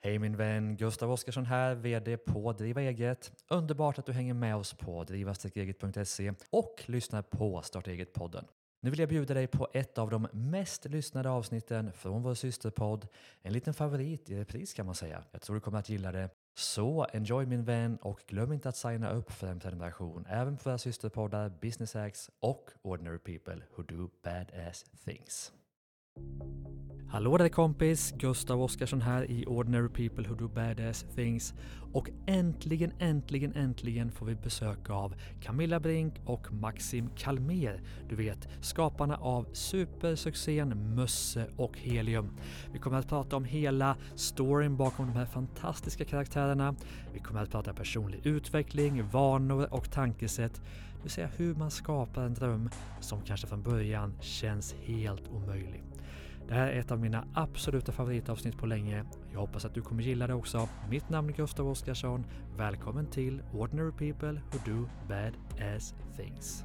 Hej min vän, Gustav Oskarsson här, vd på Driva Eget. Underbart att du hänger med oss på driva-eget.se och lyssnar på Starta Eget-podden. Nu vill jag bjuda dig på ett av de mest lyssnade avsnitten från vår systerpodd. En liten favorit i repris kan man säga. Jag tror du kommer att gilla det. Så enjoy min vän och glöm inte att signa upp för en prenumeration även på våra systerpoddar Business Hacks och Ordinary People Who Do Badass Things. Hallå där kompis, Gustav Oskarsson här i Ordinary People Who Do Badass Things. Och äntligen får vi besök av Camilla Brink och Maxim Kalmér. Du vet, skaparna av supersuccén Mösse och Helium. Vi kommer att prata om hela storyn bakom de här fantastiska karaktärerna. Vi kommer att prata personlig utveckling, vanor och tankesätt. Det vill säga hur man skapar en dröm som kanske från början känns helt omöjlig. Det här är ett av mina absoluta favoritavsnitt på länge. Jag hoppas att du kommer gilla det också. Mitt namn är Gustav Oskarsson. Välkommen till Ordinary People Who Do Badass Things.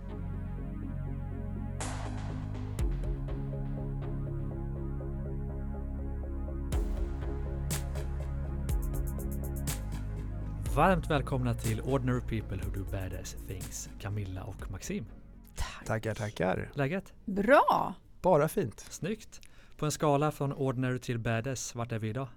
Varmt välkomna till Ordinary People Who Do Badass Things, Camilla och Maxim. Tackar. Läget? Bra! Bara fint. Snyggt. På en skala från ordinary till badass, vart är vi idag?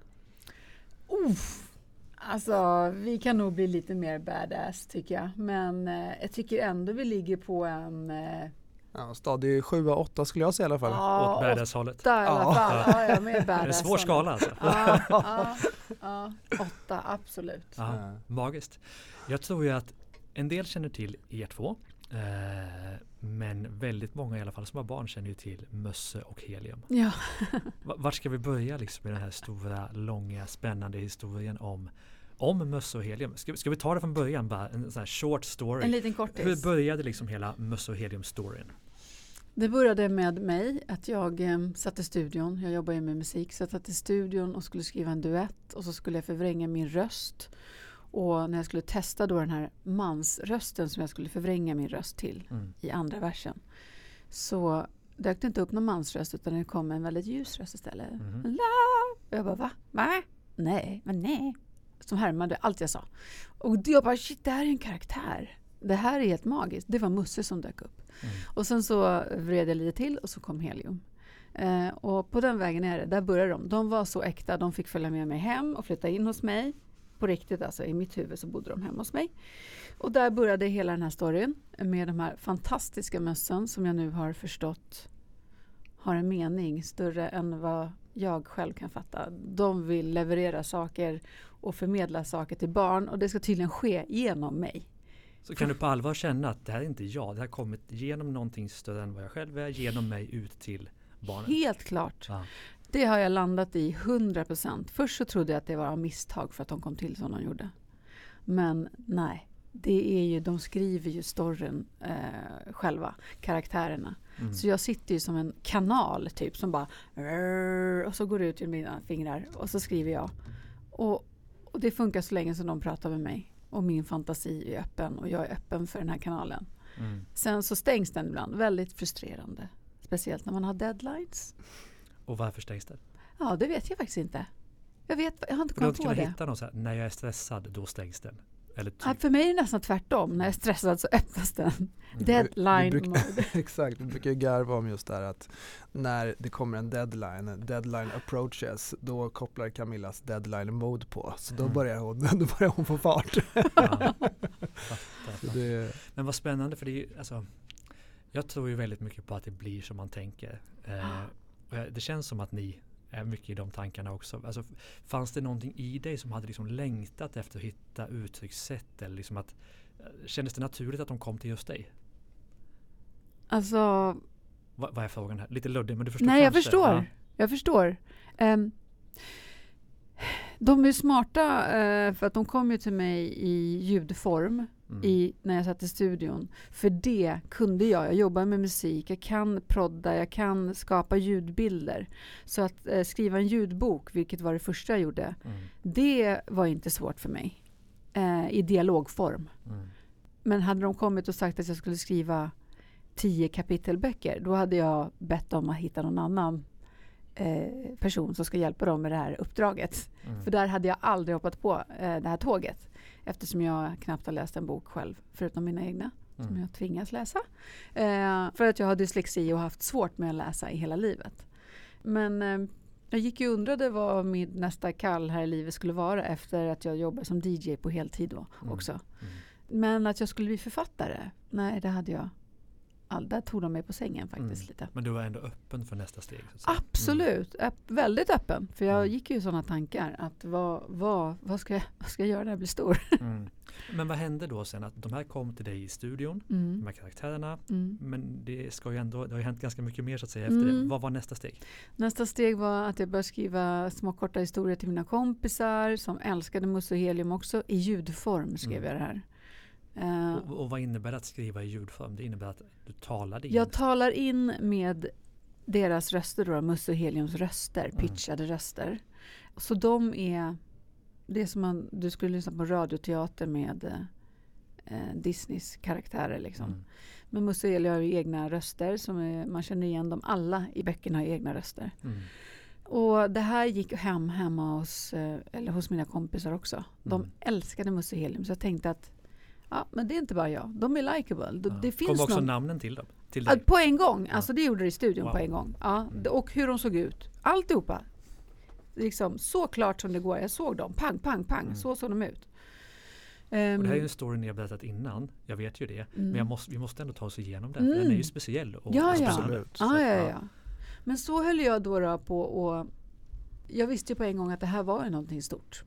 Alltså, vi kan nog bli lite mer badass tycker jag. Men jag tycker ändå vi ligger på en... Ja, stadig 7-8 skulle jag säga i alla fall. Ja, åt badass-hållet. 8 i alla fall. Ja, mer badass. Det är en svår skala alltså. Ja, 8, absolut. Ja, magiskt. Jag tror ju att en del känner till er två. Men väldigt många i alla fall som har barn känner ju till Mösse och Helium. Ja. Vart ska vi börja liksom med den här stora, långa, spännande historien om Mösse och Helium? Ska vi ta det från början bara? En sån här short story. En liten kortis. Hur började liksom hela Mösse och Helium-storyn? Det började med mig att jag satt i studion. Jag jobbar ju med musik. Så jag satt i studion och skulle skriva en duett. Och så skulle jag förvränga min röst. Och när jag skulle testa då den här mansrösten som jag skulle förvränga min röst till i andra versen, så dök det inte upp någon mansröst utan det kom en väldigt ljus röst istället. Och jag bara, va? Nej. Som härmade allt jag sa. Och jag bara, shit, det här är en karaktär. Det här är helt magiskt. Det var Musse som dök upp. Och sen så vred jag lite till och så kom Helium. Och på den vägen är det, där började de. De var så äkta, de fick följa med mig hem och flytta in hos mig. På riktigt, alltså i mitt huvud så bodde de hemma hos mig. Och där började hela den här storyn med de här fantastiska mössen som jag nu har förstått har en mening större än vad jag själv kan fatta. De vill leverera saker och förmedla saker till barn och det ska tydligen ske genom mig. Så kan du på allvar känna att det här är inte jag, det här har kommit genom någonting större än vad jag själv är, genom mig ut till barnen? Helt klart. Ja. Det har jag landat i 100%. Först så trodde jag att det var av misstag för att de kom till som de gjorde. Men nej, det är ju, de skriver ju storyn själva, karaktärerna. Så jag sitter ju som en kanal typ som bara och så går det ut ur mina fingrar och så skriver jag. Och det funkar så länge som de pratar med mig. Och min fantasi är öppen och jag är öppen för den här kanalen. Sen så stängs den ibland, väldigt frustrerande. Speciellt när man har deadlines. Och varför stängs det? Ja, det vet jag faktiskt inte. Jag har inte kommit på det. Du skulle hitta något så här, när jag är stressad, då stängs den. Eller typ. Ja, för mig är det nästan tvärtom. När jag är stressad så öppnas den. Deadline mode. Exakt, vi brukar ju garva om just det här att när det kommer en deadline approaches, då kopplar Camillas deadline mode på. Så då börjar hon få fart. Ja. Men vad spännande, för det är ju, alltså, jag tror ju väldigt mycket på att det blir som man tänker. Det känns som att ni är mycket i de tankarna också. Alltså, fanns det någonting i dig som hade liksom längtat efter att hitta uttryckssätt? Eller liksom att, kändes det naturligt att de kom till just dig? Alltså... Vad är frågan här? Lite luddig, men du förstår. Nej, kanske. Jag förstår. De är smarta för att de kom ju till mig i ljudform när jag satt i studion. För det kunde jag. Jag jobbar med musik. Jag kan prodda. Jag kan skapa ljudbilder. Så att skriva en ljudbok, vilket var det första jag gjorde, det var inte svårt för mig. I dialogform. Men hade de kommit och sagt att jag skulle skriva 10 kapitelböcker, då hade jag bett om att hitta någon annan person som ska hjälpa dem med det här uppdraget. För där hade jag aldrig hoppat på det här tåget. Eftersom jag knappt har läst en bok själv, förutom mina egna. Som jag tvingas läsa. För att jag har dyslexi och haft svårt med att läsa i hela livet. Men jag gick ju och undrade vad min nästa kall här i livet skulle vara efter att jag jobbade som DJ på heltid då också. Men att jag skulle bli författare, nej det hade jag. Där tog de mig på sängen faktiskt lite. Men du var ändå öppen för nästa steg? Absolut, väldigt öppen. För jag gick ju i sådana tankar att vad ska jag göra när jag blir stor? Men vad hände då sen? Att de här kom till dig i studion, de här karaktärerna. Men det har ju hänt ganska mycket mer så att säga efter det. Vad var nästa steg? Nästa steg var att jag började skriva små korta historier till mina kompisar som älskade Musse och Helium också. I ljudform skrev jag det här. Och vad innebär det att skriva i ljudform? Det innebär att du talar in? Jag talar in med deras röster då, Musse och Heliums röster, pitchade röster. Så de är det som du skulle lyssna på radioteater med Disneys karaktärer liksom. Men Musse och Helium har ju egna röster som man känner igen dem alla i böckerna har egna röster. Och det här gick hemma hos mina kompisar också. De älskade Musse och Helium så jag tänkte att men det är inte bara jag. De är likeable. Det finns kom också namnen till dem? På en gång. Alltså det gjorde det i studion på en gång. Och hur de såg ut. Alltihopa. Liksom, så klart som det går. Jag såg dem. Pang, pang, pang. Så såg de ut. Och det här är ju en story ni har berättat innan. Jag vet ju det. Men vi måste ändå ta oss igenom den. Den är ju speciell. Och absolut. Ja. Men så höll jag då på och jag visste ju på en gång att det här var ju någonting stort.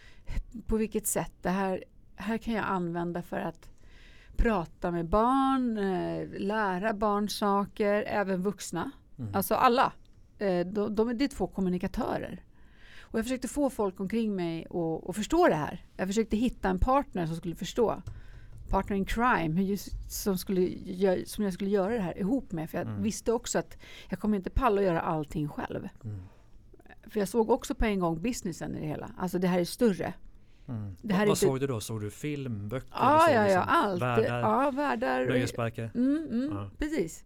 På vilket sätt det här kan jag använda för att prata med barn, lära barn saker, även vuxna. Alltså alla. Det är två kommunikatörer. Och jag försökte få folk omkring mig att förstå det här. Jag försökte hitta en partner som skulle förstå. Partner in crime, som jag skulle göra det här ihop med. För jag visste också att jag kommer inte palla att göra allting själv. För jag såg också på en gång businessen i det hela. Alltså det här är större. Vad såg du då? Såg du film, böcker? Allt. Världar. Nöjesparker? Precis.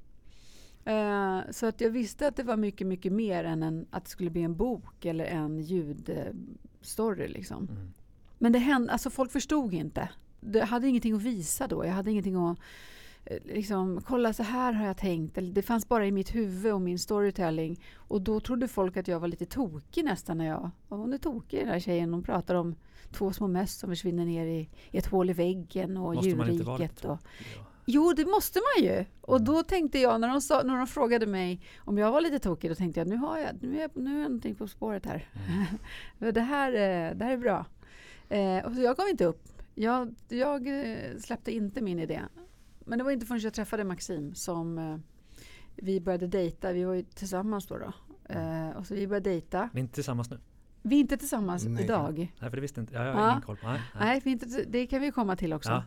Så att jag visste att det var mycket, mycket mer än att det skulle bli en bok eller en ljudstory liksom. Men det hände, alltså folk förstod inte. Jag hade ingenting att visa då. Jag hade ingenting att liksom, kolla så här har jag tänkt. Det fanns bara i mitt huvud och min storytelling. Och då trodde folk att jag var lite tokig nästan när hon är tokig den här tjejen. Hon pratar om 2 små möss som försvinner ner i ett hål i väggen och måste djurriket. Jo, det måste man ju. Och då tänkte jag, när de frågade mig om jag var lite tokig, då tänkte jag, nu är jag någonting på spåret här. Det här är bra. Och så jag gav inte upp. Jag släppte inte min idé. Men det var inte förrän jag träffade Maxim som vi började dejta. Vi var ju tillsammans då. Och så vi började dejta. Ni är inte tillsammans nu? Vi är inte tillsammans idag. Nej, för det visste inte. Jag har ingen koll på. Nej, det kan vi komma till också.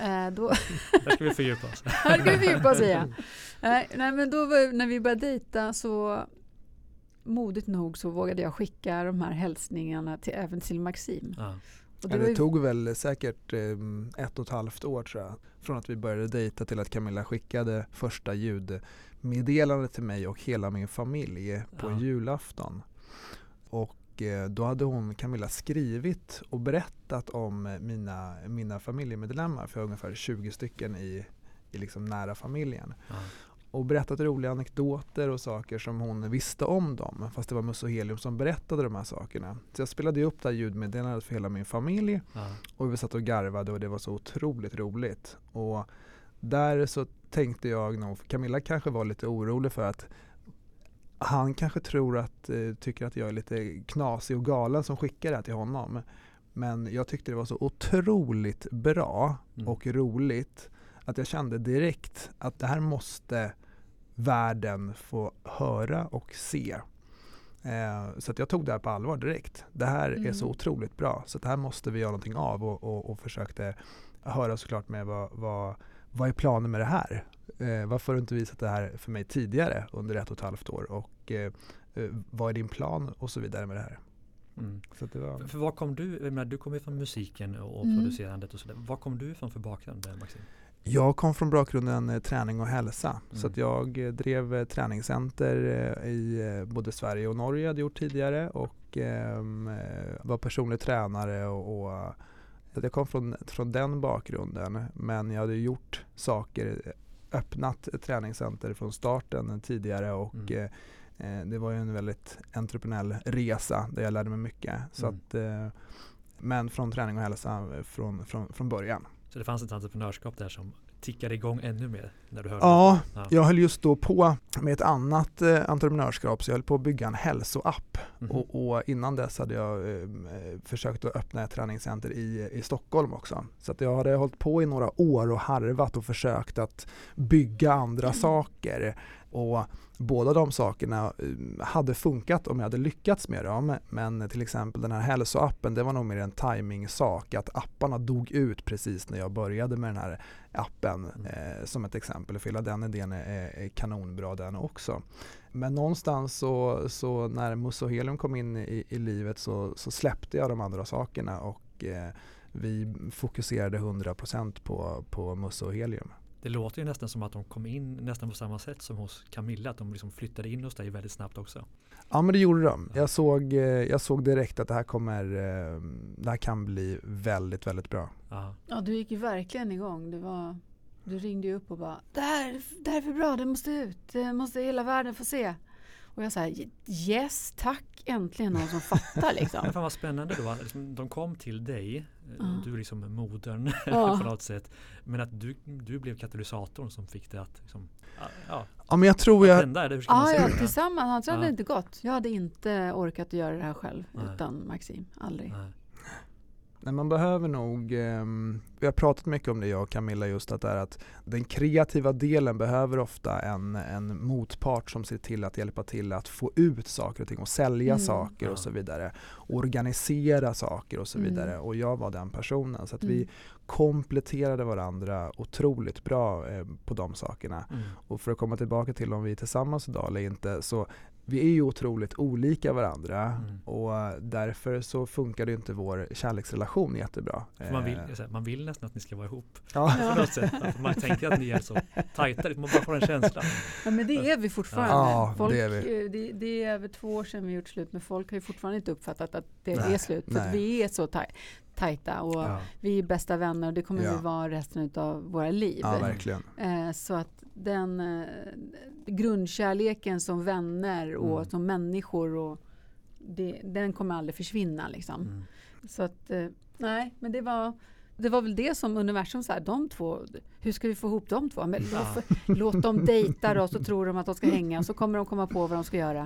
Där ska vi fördjupa oss. Där ska vi fördjupa oss igen. Nej, men då när vi började dejta så modigt nog så vågade jag skicka de här hälsningarna även till Maxim. Och det tog väl säkert 1,5 år tror jag. Från att vi började dejta till att Camilla skickade första ljudmeddelande till mig och hela min familj på julafton. Och då hade Camilla skrivit och berättat om mina familjemedlemmar för ungefär 20 stycken i liksom nära familjen. Och berättat roliga anekdoter och saker som hon visste om dem. Fast det var Musse och Helium som berättade de här sakerna. Så jag spelade upp det här ljudmeddelandet för hela min familj. Och vi satt och garvade och det var så otroligt roligt. Och där så tänkte jag nog, för Camilla kanske var lite orolig för att han kanske tycker att jag är lite knasig och galen som skickar det här till honom. Men jag tyckte det var så otroligt bra och roligt att jag kände direkt att det här måste världen få höra och se. Så att jag tog det här på allvar direkt. Det här är så otroligt bra så det här måste vi göra någonting av och försökte höra såklart med vad är planen med det här? Varför har du inte visat det här för mig tidigare under 1,5 år och vad är din plan och så vidare med det här? Så att det var... För vad kom du, du kom ju från musiken och producerandet och sådär. Vad kom du ifrån för bakgrund, Maxim? Jag kom från bakgrunden träning och hälsa. Så att jag drev träningscenter i både Sverige och Norge, hade gjort tidigare, och var personlig tränare. Och jag kom från den bakgrunden, men jag hade gjort saker, öppnat ett träningscenter från starten tidigare, och det var ju en väldigt entreprenöriell resa där jag lärde mig mycket. Så att, men från träning och hälsa från början. Så det fanns ett entreprenörskap där som tickade igång ännu mer när du hörde Ja, det? Ja, jag höll just då på med ett annat entreprenörskap, så jag höll på att bygga en hälsoapp. Och innan dess hade jag försökt att öppna ett träningscenter i Stockholm också. Så att jag hade hållit på i några år och harvat och försökt att bygga andra saker. Och båda de sakerna hade funkat om jag hade lyckats med dem. Men till exempel den här hälsoappen, det var nog mer en timing-sak. Att apparna dog ut precis när jag började med den här appen. Som ett exempel. För hela den idén är kanonbra den också. Men någonstans så när Musse och Helium kom in i livet så släppte jag de andra sakerna. Och vi fokuserade 100% på Musse och Helium. Det låter ju nästan som att de kom in nästan på samma sätt som hos Camilla. Att de liksom flyttade in hos dig väldigt snabbt också. Ja, men det gjorde de. Jag såg direkt att det här kan bli väldigt, väldigt bra. Ja, du gick ju verkligen igång. Du ringde ju upp och bara, det här är för bra, det måste ut. Det måste hela världen få se. Och jag sa, yes, tack, äntligen någon som fattar liksom. Men fan vad spännande då. De kom till dig, du är liksom modern på något sätt. Men att du blev katalysatorn som fick det att liksom, ja, men jag tror tillsammans hade det inte gått. Jag hade inte orkat att göra det här själv utan Maxim, aldrig. Nej, man behöver nog, vi har pratat mycket om det jag och Camilla, just att den kreativa delen behöver ofta en motpart som ser till att hjälpa till att få ut saker och ting och sälja saker och så vidare. Organisera saker och så vidare. Och jag var den personen. Så att vi kompletterade varandra otroligt bra på de sakerna. Och för att komma tillbaka till om vi är tillsammans idag eller inte, så vi är ju otroligt olika varandra och därför så funkar det inte vår kärleksrelation jättebra. Man vill nästan att ni ska vara ihop. Ja. På något sätt. Man tänker att ni är så tajta, man bara får en känsla. Ja, men det är vi fortfarande. Ja, folk, det är vi. Det är över 2 år sedan vi gjort slut, men folk har ju fortfarande inte uppfattat att det är slut. För att vi är så tajta och vi är bästa vänner och det kommer vi vara resten av våra liv. Ja, verkligen. Så att den grundkärleken som vänner och som människor, och den kommer aldrig försvinna liksom. Så att nej, men det var väl det som universum sa, de två, hur ska vi få ihop de två? Men låt dem dejta då, så tror de att de ska hänga och så kommer de komma på vad de ska göra.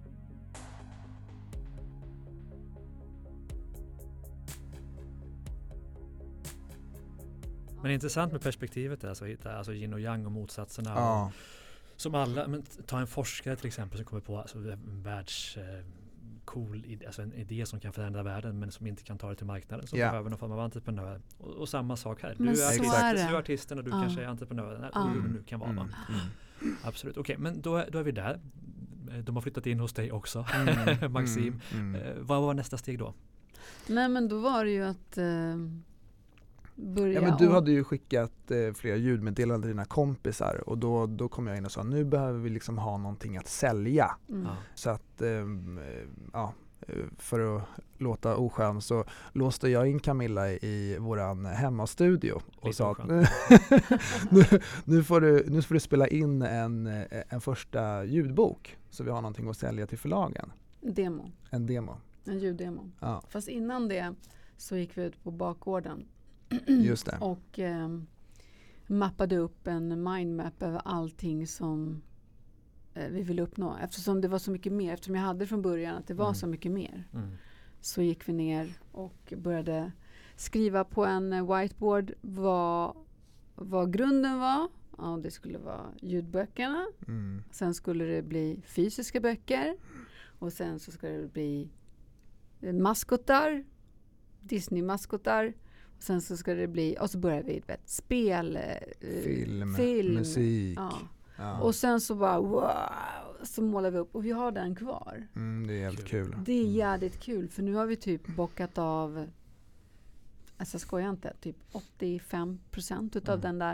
Men det är intressant med perspektivet där, så hitta alltså yin och yang och motsatserna. Och, som alla, men ta en forskare till exempel som kommer på en alltså en idé som kan förändra världen men som inte kan ta det till marknaden, som behöver någon form av entreprenör. Och samma sak här. Du är artisten och du kanske är entreprenören. Du kan vara. Absolut. Okej, men då är vi där. De har flyttat in hos dig också, Maxim. Vad var nästa steg då? Nej, men då var det ju att börja. Ja, men du hade ju skickat flera ljudmeddelanden till dina kompisar och då kom jag in och sa, nu behöver vi liksom ha någonting att sälja. Så att för att låta oskön så låste jag in Camilla i våran hemmastudio och sa att nu får du spela in en första ljudbok så vi har någonting att sälja till förlagen. En ljuddemo. Ja. Fast innan det så gick vi ut på bakgården. Just det. Och mappade upp en mindmap över allting som vi ville uppnå. Eftersom det var så mycket mer, eftersom jag hade från början att det var så mycket mer. Så gick vi ner och började skriva på en whiteboard vad grunden var. Ja, det skulle vara ljudböckerna. Sen skulle det bli fysiska böcker. Och sen så skulle det bli maskotar. Disney-maskotar. Sen så ska det bli, och så börjar vi spel, film, musik. Ja. Och sen så bara wow, så målar vi upp och vi har den kvar. Det är jävligt kul. Det är jävligt kul för nu har vi typ bockat av, alltså skojar inte, typ 85% utav den där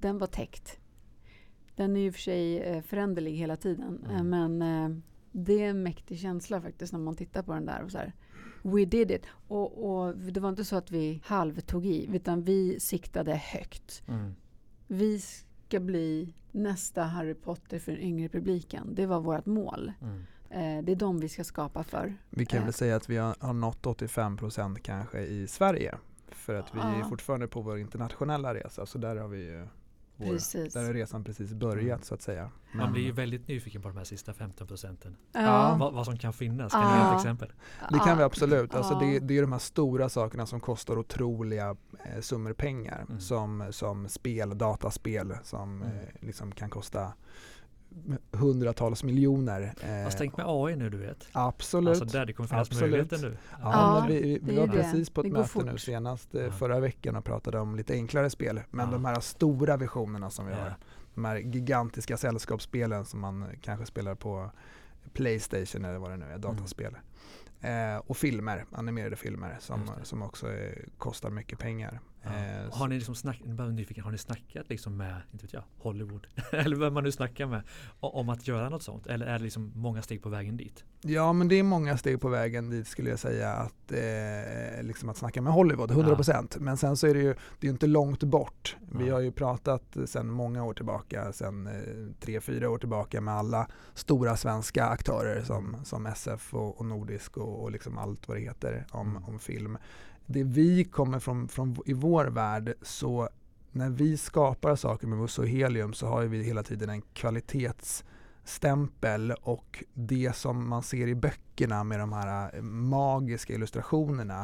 den var täckt. Den är ju för sig föränderlig hela tiden. Men det är en mäktig känsla faktiskt när man tittar på den där och så här. We did it. Och det var inte så att vi halvtog i, utan vi siktade högt. Vi ska bli nästa Harry Potter för den yngre publiken. Det var vårt mål. Det är de vi ska skapa för. Vi kan väl säga att vi har nått 85% kanske i Sverige. För att vi är fortfarande på vår internationella resa. Så där har vi ju där har resan precis börjat så att säga. Man blir ju väldigt nyfiken på de här sista 15%. Ja. Vad som kan finnas. Kan du ge ett exempel? Det kan vi absolut. Alltså det är de här stora sakerna som kostar otroliga summor pengar. Som spel, dataspel som liksom kan kosta hundratals miljoner. Fast tänk med AI nu, du vet. Absolut. Alltså där det kommer finnas möjligheter nu. Ja, vi var precis på ett möte nu senast förra veckan och pratade om lite enklare spel. Men de här stora visionerna som vi har. De här gigantiska sällskapsspelen som man kanske spelar på PlayStation eller vad det nu är, dataspel. Och filmer, animerade filmer som också kostar mycket pengar. Har ni liksom har ni snackat liksom med, inte vet jag, Hollywood eller vem man nu snackar med om att göra något sånt? Eller är det liksom många steg på vägen dit? Ja, men det är många steg på vägen dit skulle jag säga att liksom att snacka med Hollywood, 100%. Men sen så är det är inte långt bort. Vi har ju pratat sedan många år tillbaka, sedan 3-4 år tillbaka med alla stora svenska aktörer som SF och Nordisk och liksom allt vad det heter om film. Det vi kommer från i vår värld, så när vi skapar saker med Musso Helium så har vi hela tiden en kvalitetsstämpel, och det som man ser i böckerna med de här magiska illustrationerna,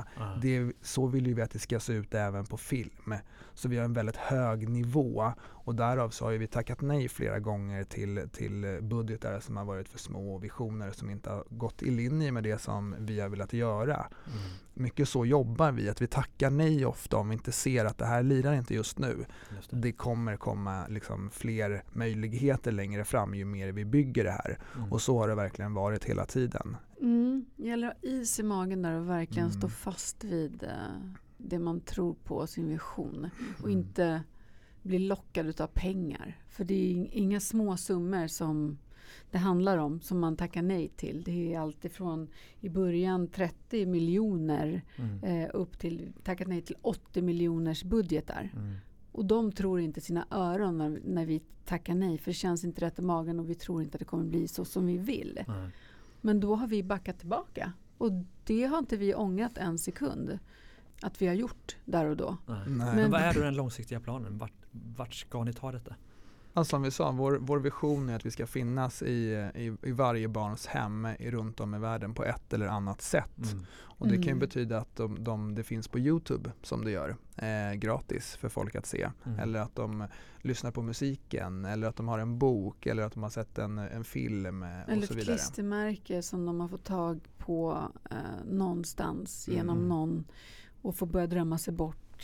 så vill vi att det ska se ut även på film. Så vi har en väldigt hög nivå, och därav så har vi tackat nej flera gånger till budgetar som har varit för små och visioner som inte har gått i linje med det som vi har velat göra. Mycket så jobbar vi, att vi tackar nej ofta om vi inte ser att det här lirar inte just nu. Det kommer komma liksom fler möjligheter längre fram ju mer vi bygger det här. Och så har det verkligen varit hela tiden. Det gäller att ha is i magen där och verkligen stå fast vid det man tror på, sin vision. Och inte bli lockad av pengar. För det är inga små summor som det handlar om som man tackar nej till. Det är alltid från i början 30 miljoner upp till tackat nej till 80 miljoners budgetar. Och de tror inte sina öron när vi tackar nej, för det känns inte rätt i magen och vi tror inte att det kommer bli så som vi vill. Men då har vi backat tillbaka, och det har inte vi ångrat en sekund att vi har gjort där och då. Men vad är då den långsiktiga planen? Vart ska ni ta detta? Alltså, som vi sa, vår vision är att vi ska finnas i varje barns hem runt om i världen på ett eller annat sätt. Och det kan ju betyda att det finns på YouTube som det gör, gratis för folk att se. Eller att de lyssnar på musiken, eller att de har en bok, eller att de har sett en film och eller så vidare. Eller ett klistermärke som de har fått tag på någonstans genom någon, och får börja drömma sig bort.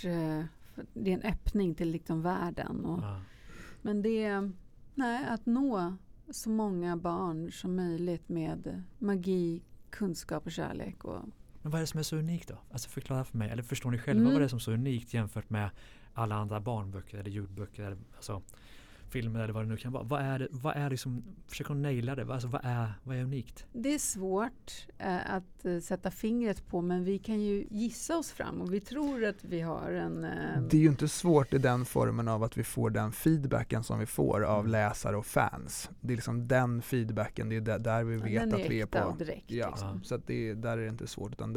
Det är en öppning till liksom världen. Men det är att nå så många barn som möjligt med magi, kunskap och kärlek. Men vad är det som är så unikt då? Alltså förklara för mig. Eller förstår ni själva vad det är som är så unikt jämfört med alla andra barnböcker eller ljudböcker eller alltså filmer eller vad det nu kan vara. Vad är liksom, försök att naila det. Alltså, vad är unikt? Det är svårt att sätta fingret på, men vi kan ju gissa oss fram, och vi tror att vi har en... Det är ju inte svårt i den formen av att vi får den feedbacken som vi får av läsare och fans. Det är liksom den feedbacken, det är där vi vet att vi är på. Direkt, så att där är det inte svårt, utan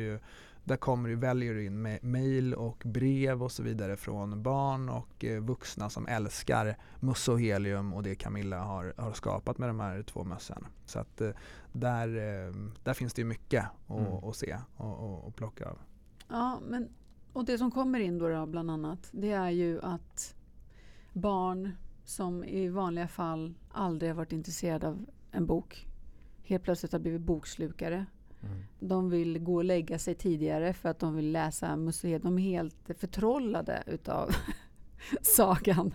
väljer du in mejl och brev och så vidare från barn och vuxna som älskar Musso Helium och det Camilla har skapat med de här 2 mössorna. Så att där finns det ju mycket att se och plocka av. Ja, och det som kommer in då bland annat, det är ju att barn som i vanliga fall aldrig har varit intresserade av en bok helt plötsligt har blivit bokslukare. De vill gå och lägga sig tidigare för att de vill läsa museet. De är helt förtrollade utav sagan.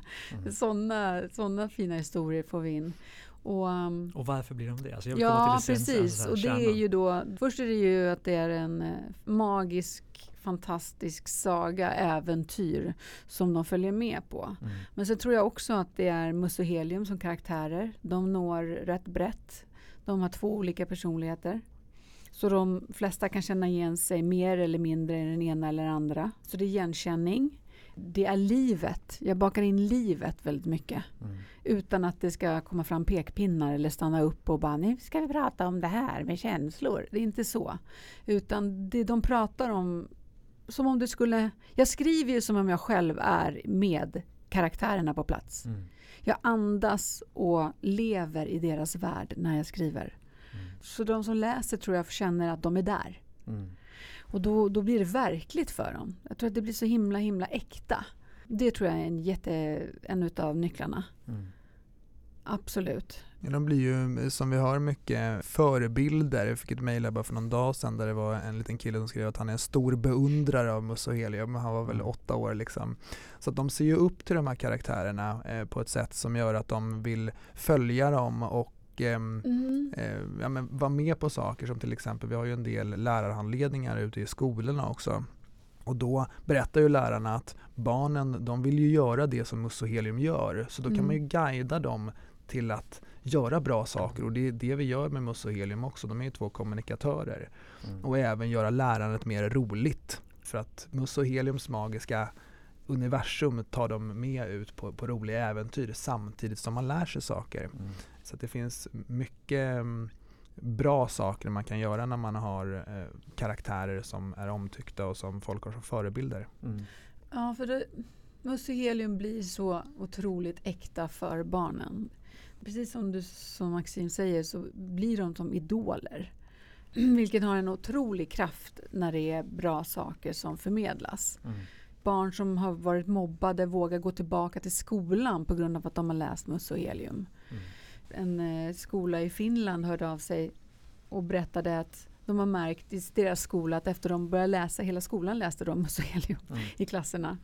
Såna fina historier får vi in. Och varför blir de det? Alltså precis. Och det är ju då, först är det ju att det är en magisk fantastisk saga, äventyr som de följer med på. Men så tror jag också att det är Musse och Helium som karaktärer. De når rätt brett. De har 2 olika personligheter. Så de flesta kan känna igen sig mer eller mindre i den ena eller andra. Så det är igenkänning. Det är livet. Jag bakar in livet väldigt mycket. Utan att det ska komma fram pekpinnar eller stanna upp och bara, nu ska vi prata om det här med känslor. Det är inte så. Utan det de pratar om, som om det skulle... Jag skriver ju som om jag själv är med karaktärerna på plats. Jag andas och lever i deras värld när jag skriver. Så de som läser tror jag känner att de är där. Och då blir det verkligt för dem. Jag tror att det blir så himla äkta. Det tror jag är en utav nycklarna. Absolut. Ja, de blir ju, som vi hör, mycket förebilder. Jag fick ett mejl bara för någon dag sedan där det var en liten kille som skrev att han är en stor beundrare av Musse och Helium. Han var väl 8 år liksom. Så att de ser ju upp till de här karaktärerna på ett sätt som gör att de vill följa dem och vara med på saker, som till exempel, vi har ju en del lärarhandledningar ute i skolorna också. Och då berättar ju lärarna att barnen, de vill ju göra det som Musse och Helium gör. Så då kan man ju guida dem till att göra bra saker. Och det är det vi gör med Musse och Helium också. De är ju 2 kommunikatörer. Och även göra lärandet mer roligt. För att Musse och Heliums magiska universum tar dem med ut på roliga äventyr samtidigt som man lär sig saker. Så att det finns mycket bra saker man kan göra när man har karaktärer som är omtyckta och som folk har som förebilder. Ja, för Musse och Helium blir så otroligt äkta för barnen. Precis som Maxim säger så blir de som idoler. Vilket har en otrolig kraft när det är bra saker som förmedlas. Barn som har varit mobbade vågar gå tillbaka till skolan på grund av att de har läst Musse och Helium. En skola i Finland hörde av sig och berättade att de har märkt i deras skola att efter de började läsa, hela skolan läste de Musse och Helium i klasserna,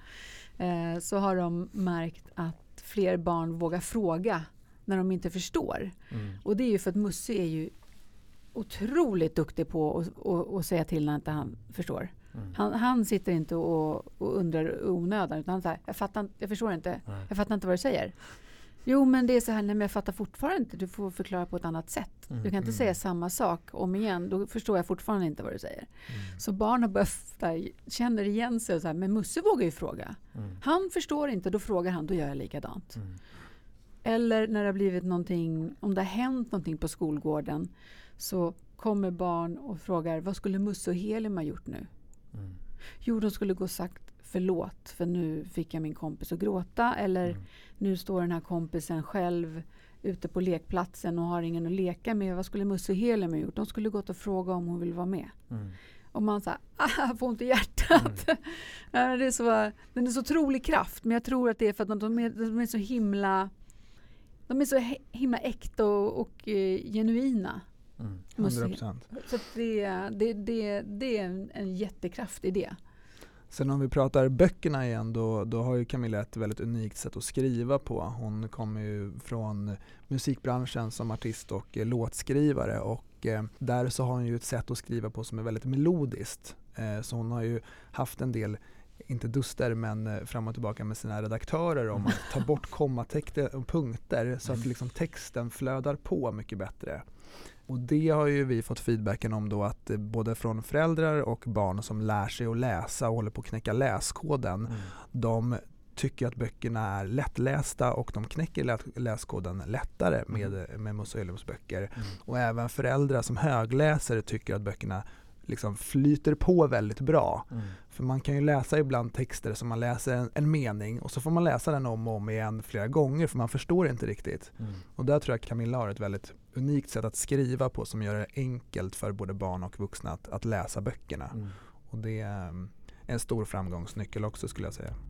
så har de märkt att fler barn vågar fråga när de inte förstår. Och det är ju för att Musse är ju otroligt duktig på att säga till när inte han förstår. Han sitter inte och undrar onödan, utan han säger, jag förstår inte, jag fattar inte vad du säger. Jo, men det är så här, nej, men jag fattar fortfarande inte. Du får förklara på ett annat sätt. Du kan inte säga samma sak om igen. Då förstår jag fortfarande inte vad du säger. Så barnen känner igen sig och så här, men Musse vågar ju fråga. Han förstår inte, då frågar han, då gör jag likadant. Eller när det har blivit någonting, om det har hänt någonting på skolgården, så kommer barn och frågar, vad skulle Musse och Helium ha gjort nu? Jo, de skulle gå och sagt förlåt, för nu fick jag min kompis att gråta. Eller nu står den här kompisen själv ute på lekplatsen och har ingen att leka med. Vad skulle Musse och Helium ha gjort? De skulle gått och fråga om hon vill vara med. Och man säger, får inte hjärtat. Den är så otrolig kraft. Men jag tror att det är för att de är så himla... De är så himla äkta och genuina. 100%. Så att det är en jättekraft i det. Sen om vi pratar böckerna igen, då har ju Camilla ett väldigt unikt sätt att skriva på. Hon kommer ju från musikbranschen som artist och låtskrivare, och där så har hon ju ett sätt att skriva på som är väldigt melodiskt. Så hon har ju haft en del, inte duster, men fram och tillbaka med sina redaktörer om att ta bort kommatecken och punkter så att liksom texten flödar på mycket bättre. Och det har ju vi fått feedbacken om då, att både från föräldrar och barn som lär sig att läsa och håller på att knäcka läskoden, de tycker att böckerna är lättlästa och de knäcker läskoden lättare med Musse och Heliums böcker. Och även föräldrar som högläsare tycker att böckerna liksom flyter på väldigt bra. För man kan ju läsa ibland texter som man läser en mening och så får man läsa den om och om igen flera gånger för man förstår inte riktigt. Och där tror jag Camilla har ett väldigt unikt sätt att skriva på som gör det enkelt för både barn och vuxna att läsa böckerna. Och det är en stor framgångsnyckel också, skulle jag säga.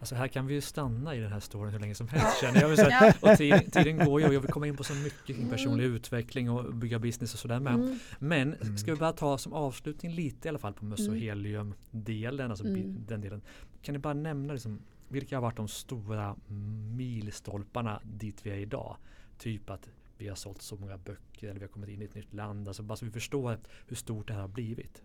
Alltså här kan vi ju stanna i den här storyn hur länge som helst känner jag. Så här, och tiden går ju och jag vill komma in på så mycket kring personlig utveckling och bygga business och sådär med. Men ska vi bara ta som avslutning lite i alla fall på Möss och Helium-delen, alltså den delen. Kan ni bara nämna liksom, vilka har varit de stora milstolparna dit vi är idag? Typ att vi har sålt så många böcker eller vi har kommit in i ett nytt land. Alltså bara så vi förstår hur stort det här har blivit.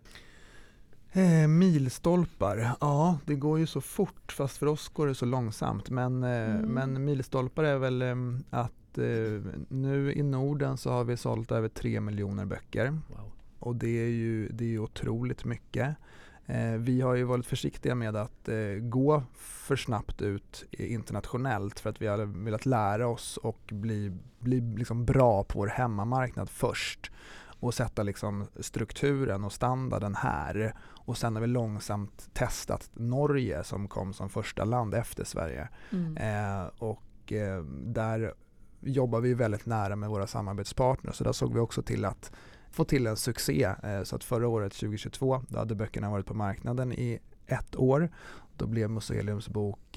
Milstolpar, ja det går ju så fort fast för oss går det så långsamt. Men milstolpar är väl att nu i Norden så har vi sålt över 3 miljoner böcker. Wow. Och det är ju otroligt mycket. Vi har ju varit försiktiga med att gå för snabbt ut internationellt för att vi har velat lära oss och bli liksom bra på vår hemmamarknad först och sätta liksom strukturen och standarden här. Och sen har vi långsamt testat Norge som kom som första land efter Sverige. Där jobbar vi väldigt nära med våra samarbetspartners, så där såg vi också till att få till en succé. Så att förra året 2022, då hade böckerna varit på marknaden i 1 år. Då blev Möss och Heliums bok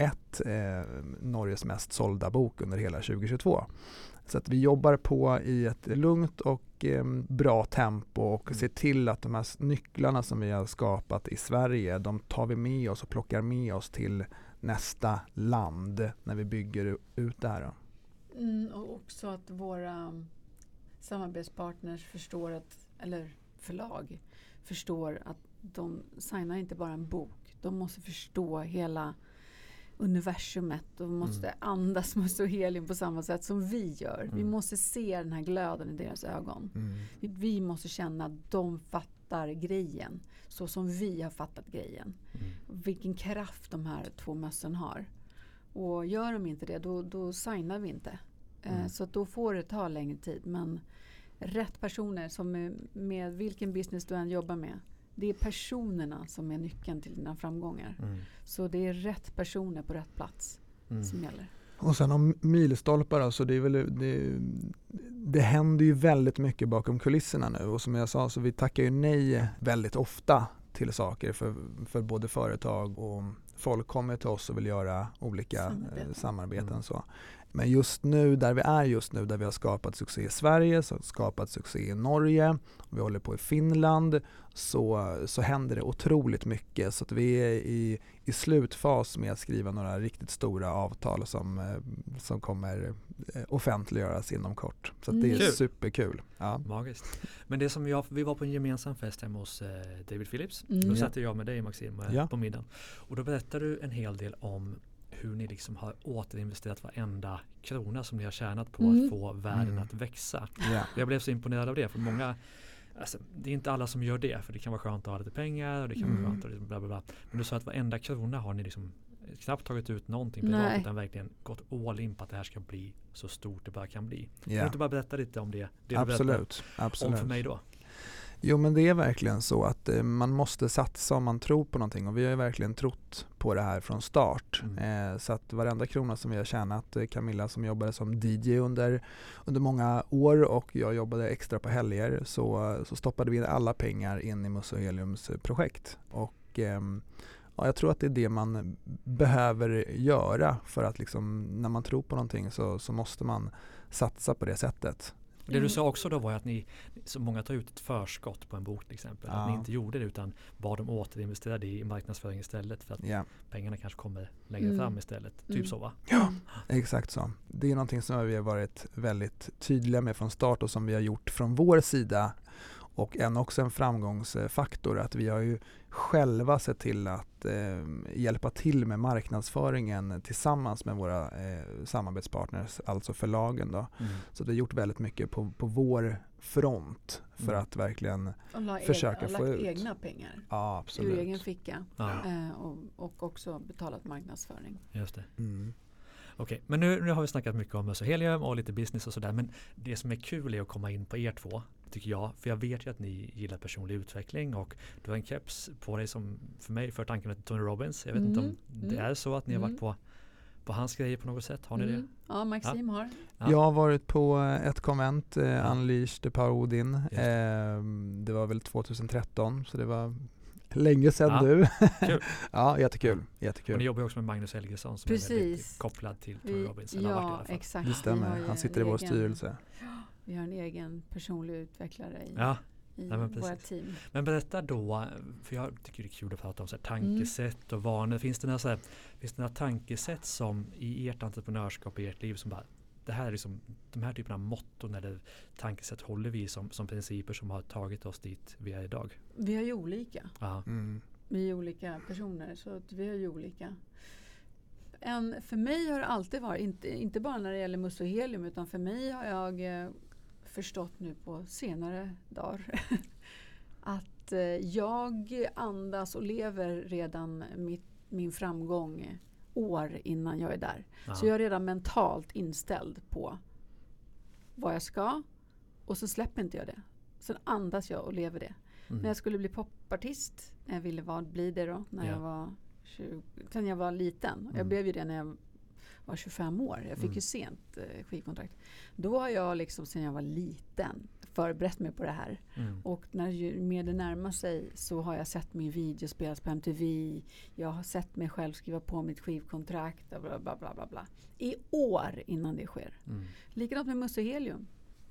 Norges mest sålda bok under hela 2022. Så att vi jobbar på i ett lugnt och bra tempo och ser till att de här nycklarna som vi har skapat i Sverige, de tar vi med oss och plockar med oss till nästa land när vi bygger ut det här. Då. Och också att våra samarbetspartners förstår eller förlag förstår att de signar inte bara en bok. De måste förstå hela universumet. De måste andas Möss och Helium på samma sätt som vi gör. Vi måste se den här glöden i deras ögon. Vi måste känna att de fattar grejen så som vi har fattat grejen. Vilken kraft de här 2 mössen har. Och gör de inte det, då signar vi inte. Så att då får det ta längre tid. Men rätt personer som med vilken business du än jobbar med, det är personerna som är nyckeln till dina framgångar. Så det är rätt personer på rätt plats som gäller. Och sen om milstolpar, alltså det händer ju väldigt mycket bakom kulisserna nu. Och som jag sa, så vi tackar ju nej väldigt ofta till saker för både företag och folk kommer till oss och vill göra olika samarbeten. Så. Men just nu, där vi har skapat succé i Sverige, så skapat succé i Norge, och vi håller på i Finland, så händer det otroligt mycket. Så att vi är i slutfas med att skriva några riktigt stora avtal som kommer offentliggöras inom kort. Så att det är superkul. Ja. Magiskt. Men det som vi var på en gemensam fest hemma hos David Phillips. Då satt jag med dig, Maxim, på middagen. Och då berättade du en hel del om hur ni liksom har återinvesterat varenda krona som ni har tjänat på att få världen att växa. Jag blev så imponerad av det, för många, alltså, det är inte alla som gör det, för det kan vara skönt att ha lite pengar och det kan vara skönt att liksom bla bla bla. Men du sa att varenda krona har ni liksom knappt tagit ut någonting privat, utan verkligen gått all in på att det här ska bli så stort det bara kan bli. Kan du inte bara berätta lite om det Absolut. Om för mig då? Jo, men det är verkligen så att man måste satsa om man tror på någonting, och vi har ju verkligen trott på det här från start. Så att varenda krona som vi har tjänat, Camilla som jobbade som DJ under många år och jag jobbade extra på helger, så stoppade vi alla pengar in i Möss och Heliums projekt. Och jag tror att det är det man behöver göra för att liksom, när man tror på någonting så måste man satsa på det sättet. Det du sa också då var att ni, så många tar ut ett förskott på en bok till exempel. Att ni inte gjorde det, utan bad dem återinvestera det i marknadsföring istället, för att pengarna kanske kommer längre fram istället. Typ så, va? Ja, exakt så. Det är någonting som vi har varit väldigt tydliga med från start och som vi har gjort från vår sida. Och också en framgångsfaktor att vi har ju själva sett till att hjälpa till med marknadsföringen tillsammans med våra samarbetspartners, alltså förlagen då. Så det har gjort väldigt mycket på vår front för att verkligen försöka få ut egna pengar. Ja, absolut. Ur egen ficka. Och också betalat marknadsföring. Just det. Okej, men nu har vi snackat mycket om Möss och Helium och lite business och sådär, men det som är kul är att komma in på er två, tycker jag, för jag vet ju att ni gillar personlig utveckling, och du har en keps på dig som för mig för tanken till Tony Robbins. Jag vet inte om det är så att ni har varit på hans grejer på något sätt. Har ni det? Ja, Maxim har. Ja. Jag har varit på ett konvent, Unleash the Power Within. Det var väl 2013, så det var Länge sedan Ja. du. Kul. Ja, jättekul. Och Jättekul. ni jobbar ju också med Magnus Helgesson som är väldigt Precis. kopplad till Tony Robbins. Eller har varit i alla fall. exakt. Det Vi stämmer. har ju Han sitter i en vår egen- styrelse. Vi har en egen personlig utvecklare i, Ja, i men våra precis. team. men berätta då, för jag tycker det är kul att prata om så här tankesätt och vanor. Finns det några tankesätt som i ert entreprenörskap, i ert liv som bara, det här är liksom, de här typerna av motton eller tankesätt håller vi som principer som har tagit oss dit vi är idag? Vi är ju olika. Ja. Mm. Vi är olika personer, så att vi är ju olika. För mig har det alltid varit, inte bara när det gäller Musse och Helium, utan för mig har jag förstått nu på senare dagar att jag andas och lever redan min framgång år innan jag är där. Ja. Så jag är redan mentalt inställd på vad jag ska, och så släpper inte jag det. Sen andas jag och lever det. Mm. När jag skulle bli popartist, när jag ville bli det då, när Ja. jag var 20, sen jag var liten. Jag Mm. blev ju det när jag var 25 år. Jag fick ju sent skivkontrakt. Då har jag liksom sen jag var liten förberett mig på det här. Mm. Och när ju mer det närmar sig så har jag sett min video spelas på MTV. Jag har sett mig själv skriva på mitt skivkontrakt och bla bla bla bla bla. I år innan det sker. Mm. Likadant med Musse Helium.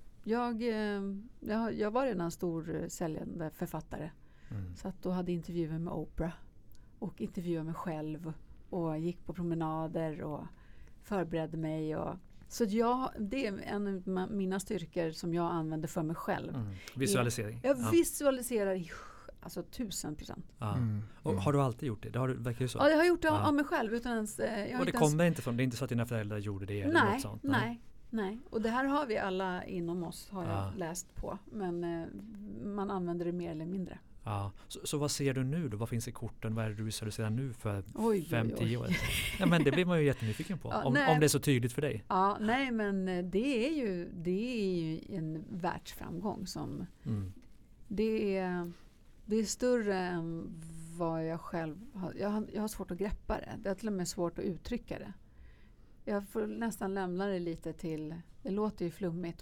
Jag var redan en stor säljande författare. Mm. Så att då hade intervjuer med Oprah. Och intervjuade mig själv. Och gick på promenader och förberedde mig. Så det är en av mina styrkor som jag använder för mig själv. Mm. Visualisering. Jag visualiserar alltså 1000%. Ja. Mm. Och har du alltid gjort det? Det har du, verkar ju så. Ja, jag har gjort det Ja. av mig själv. Utan ens, jag har Och det inte ens, kommer inte från, det är inte så att dina föräldrar gjorde det eller något sånt? nej. Och det här har vi alla inom oss, har Ja. jag läst på. Men man använder det mer eller mindre. Ja. Så vad ser du nu då? Vad finns i korten? Vad är det du visualiserar nu för Oj, 5-10 år? Ja, men det blir man ju jättenyfiken på. Ja, om det är så tydligt för dig. Ja, nej, men det är ju en världsframgång som Mm. det är större än vad jag själv har. Jag har svårt att greppa det. Det är till och med svårt att uttrycka det. Jag får nästan lämna det lite till, det låter ju flummigt,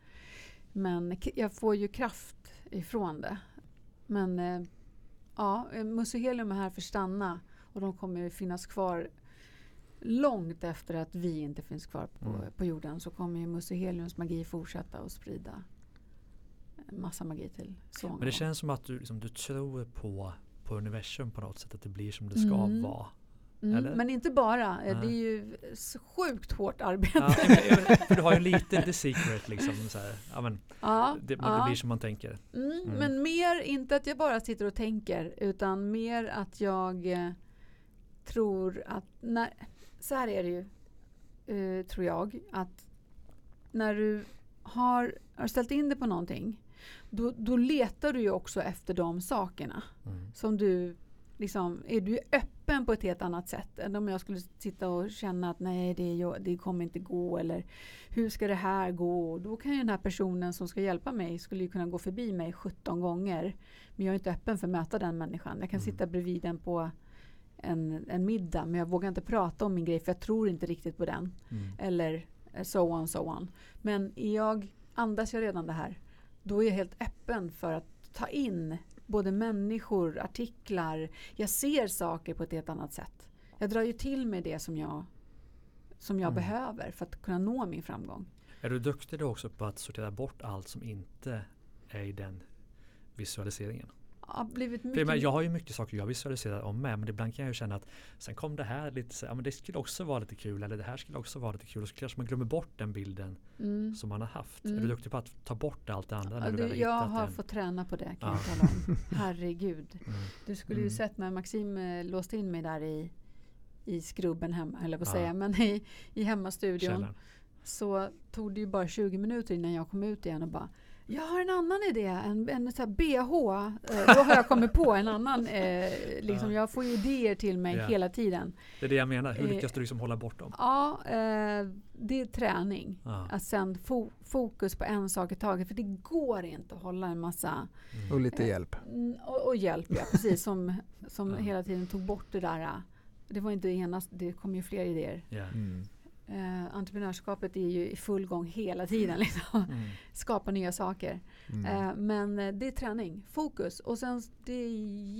men jag får ju kraft ifrån det. Men ja, Musse Helium är här för stanna, och de kommer ju finnas kvar långt efter att vi inte finns kvar på jorden. Så kommer ju Musse Heliums magi fortsätta att sprida en massa magi till så många. Men det känns som att du tror på universum på något sätt, att det blir som det ska vara. Eller? Men inte bara. Det är ju så sjukt hårt arbete. Ja, för du har ju lite the secret liksom. Så här, ja, men, det blir som man tänker. Men mer, inte att jag bara sitter och tänker, utan mer att jag tror att så här är det ju, tror jag, att när du har ställt in dig på någonting, då letar du ju också efter de sakerna som du liksom, är du öppen på ett helt annat sätt än om jag skulle sitta och känna att nej, det kommer inte gå, eller hur ska det här gå? Då kan ju den här personen som ska hjälpa mig skulle ju kunna gå förbi mig 17 gånger, men jag är inte öppen för att möta den människan. Jag kan sitta bredvid den på en middag, men jag vågar inte prata om min grej för jag tror inte riktigt på den. Eller so on. Men andas jag redan det här, då är jag helt öppen för att ta in både människor, artiklar. Jag ser saker på ett helt annat sätt. Jag drar ju till mig det som jag behöver för att kunna nå min framgång. Är du duktig då också på att sortera bort allt som inte är i den visualiseringen? Jag har ju mycket saker jag visualiserar om med, men ibland kan jag ju känna att sen kom det här lite så, ja, men det skulle också vara lite kul, eller det här skulle också vara lite kul, och så kanske man glömmer bort den bilden som man har haft. Är du duktig på att ta bort allt det andra? När du jag har fått träna på det, kan jag tala om. Herregud. Du skulle ju sett när Maxim låste in mig där i skrubben hemma, eller vad säga, men i hemmastudion. Källaren. Så tog det ju bara 20 minuter innan jag kom ut igen och bara, jag har en annan idé, en sån här BH. Då har jag kommit på en annan, jag får ju idéer till mig hela tiden. Det är det jag menar, hur lyckas du liksom hålla bort dem? Ja, det är träning. Att sen fokus på en sak i taget, för det går inte att hålla en massa. Och lite hjälp. Och hjälp, ja, precis, som hela tiden tog bort det där. Det var inte det kom ju fler idéer. Entreprenörskapet är ju i full gång hela tiden. Liksom. Skapa nya saker. Men det är träning, fokus. Och sen det är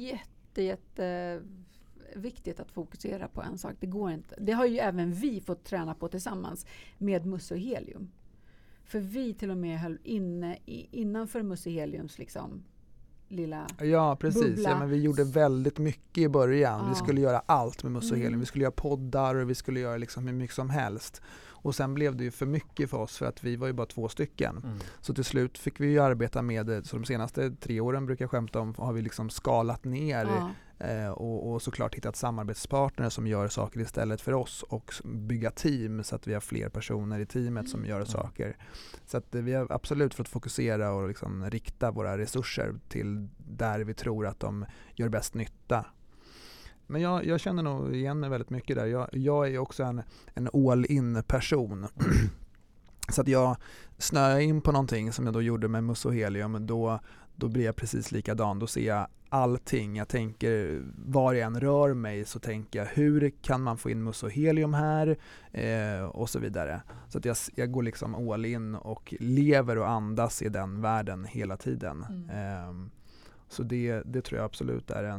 jätte viktigt att fokusera på en sak. Det går inte. Det har ju även vi fått träna på tillsammans med Musse och Helium. För vi till och med höll innanför Musse Heliums liksom lilla Ja, precis. bubbla. Ja, men vi gjorde väldigt mycket i början. Ja. Vi skulle göra allt med Musse och Helium. Mm. Vi skulle göra poddar och vi skulle göra liksom hur mycket som helst. Och sen blev det ju för mycket för oss för att vi var ju bara 2 stycken. Mm. Så till slut fick vi ju arbeta med, så de senaste 3 åren brukar jag skämta om, har vi liksom skalat ner och såklart hittat samarbetspartner som gör saker istället för oss och bygga team så att vi har fler personer i teamet som gör saker. Så att vi har absolut fått fokusera och liksom rikta våra resurser till där vi tror att de gör bäst nytta. Men jag känner nog igen mig väldigt mycket där. Jag är ju också en all-in person. Så att jag snöar in på någonting som jag då gjorde med Musse och Helium, då blir jag precis likadan. Då ser jag allting. Jag tänker, var jag än rör mig så tänker jag, hur kan man få in Musse och Helium här? Och så vidare. Så att jag går liksom all in och lever och andas i den världen hela tiden. Så det tror jag absolut är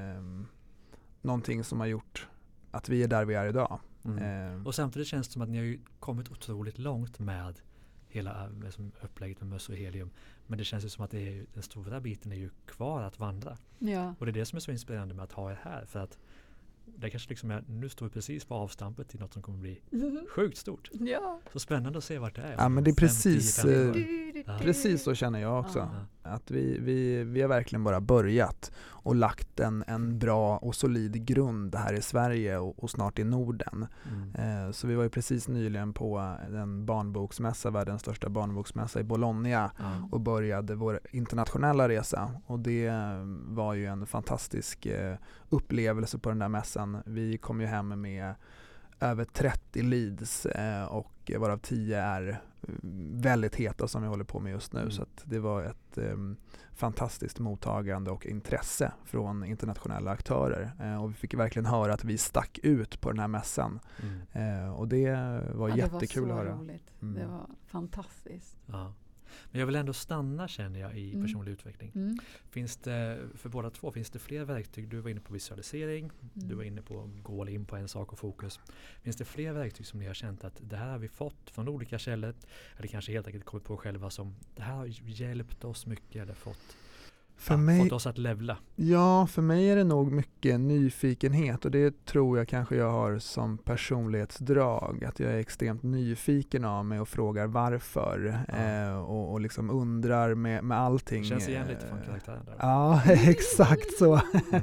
någonting som har gjort att vi är där vi är idag. Och samtidigt känns det som att ni har ju kommit otroligt långt med hela upplägget med Musse och Helium. Men det känns ju som att den stora biten är ju kvar att vandra. Ja. Och det är det som är så inspirerande med att ha er här. För att det kanske liksom är, nu står vi precis på avstampet till något som kommer bli sjukt stort. Ja. Så spännande att se vart det är. Ja, men det är precis, 50 år. precis så känner jag också. Ja. Att vi har verkligen bara börjat och lagt en bra och solid grund här i Sverige och snart i Norden. Så vi var ju precis nyligen på en barnboksmässa, världens största barnboksmässa i Bologna och började vår internationella resa. Och det var ju en fantastisk upplevelse på den där mässan. Vi kom ju hem med över 30 leads och varav 10 är väldigt heta som vi håller på med just nu. Så att det var ett fantastiskt mottagande och intresse från internationella aktörer. Och vi fick verkligen höra att vi stack ut på den här mässan. Och det var jättekul att höra. Roligt. Det var fantastiskt. Ja. Men jag vill ändå stanna, känner jag, i personlig utveckling. Finns det, för båda två, finns det fler verktyg? Du var inne på visualisering, du var inne på att gå in på en sak och fokus. Finns det fler verktyg som ni har känt att det här har vi fått från olika källor, eller kanske helt enkelt kommit på själva som det här har hjälpt oss mycket eller fått oss att levla? Ja, för mig är det nog mycket nyfikenhet och det tror jag kanske jag har som personlighetsdrag. Att jag är extremt nyfiken av mig och frågar varför och liksom undrar med allting. Det känns igen lite från karaktären där. Ja, exakt så.